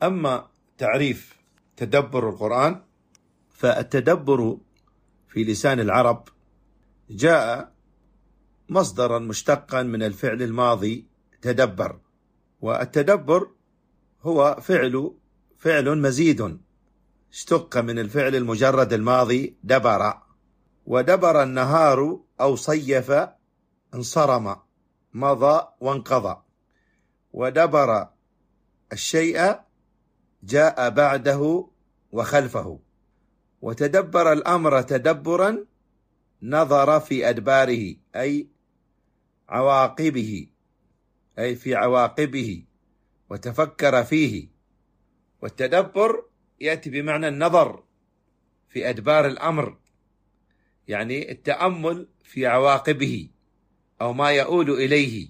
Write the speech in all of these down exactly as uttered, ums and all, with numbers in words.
أما تعريف تدبر القرآن، فالتدبر في لسان العرب جاء مصدرا مشتقا من الفعل الماضي تدبر، والتدبر هو فعل فعل مزيد اشتق من الفعل المجرد الماضي دبر، ودبر النهار أو صيف انصرم مضى وانقضى، ودبر الشيء جاء بعده وخلفه، وتدبر الأمر تدبرا نظر في أدباره أي عواقبه أي في عواقبه وتفكر فيه. والتدبر يأتي بمعنى النظر في أدبار الأمر، يعني التأمل في عواقبه أو ما يؤول إليه.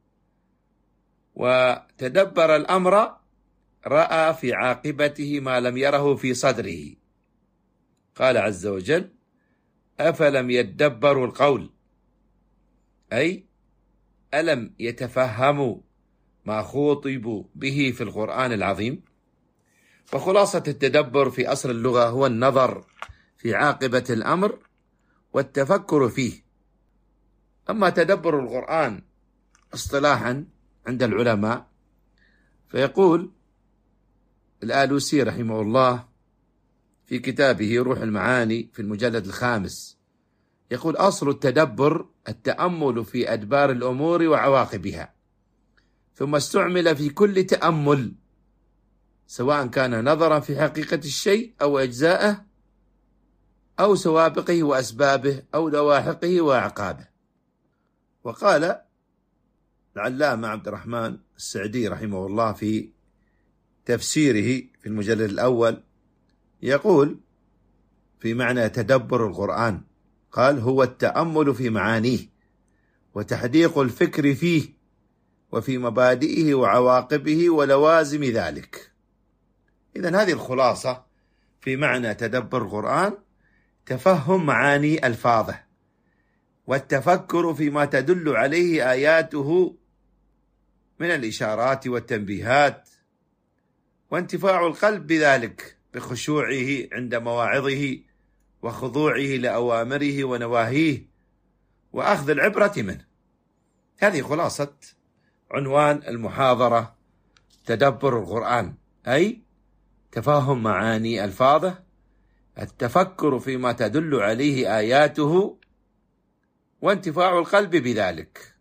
وتدبر الأمر رأى في عاقبته ما لم يره في صدره. قال عز وجل: أفلم يدبروا القول، أي ألم يتفهموا ما خوطبوا به في القرآن العظيم. وخلاصة التدبر في أصل اللغة هو النظر في عاقبة الأمر والتفكر فيه. أما تدبر القرآن اصطلاحا عند العلماء، فيقول الآلوسي رحمه الله في كتابه روح المعاني في المجلد الخامس، يقول: أصل التدبر التأمل في أدبار الأمور وعواقبها، ثم استعمل في كل تأمل، سواء كان نظرا في حقيقة الشيء أو أجزائه أو سوابقه وأسبابه أو لواحقه وأعقابه. وقال العلامة عبد الرحمن السعدي رحمه الله في تفسيره في المجلد الأول، يقول في معنى تدبر القرآن، قال: هو التأمل في معانيه وتحديق الفكر فيه وفي مبادئه وعواقبه ولوازم ذلك. إذن هذه الخلاصة في معنى تدبر القرآن: تفهم معاني ألفاظه، والتفكر فيما تدل عليه آياته من الإشارات والتنبيهات، وانتفاع القلب بذلك بخشوعه عند مواعظه وخضوعه لأوامره ونواهيه وأخذ العبرة منه. هذه خلاصة عنوان المحاضرة: تدبر القرآن، أي تفهم معاني ألفاظه، التفكر فيما تدل عليه آياته، وانتفاع القلب بذلك.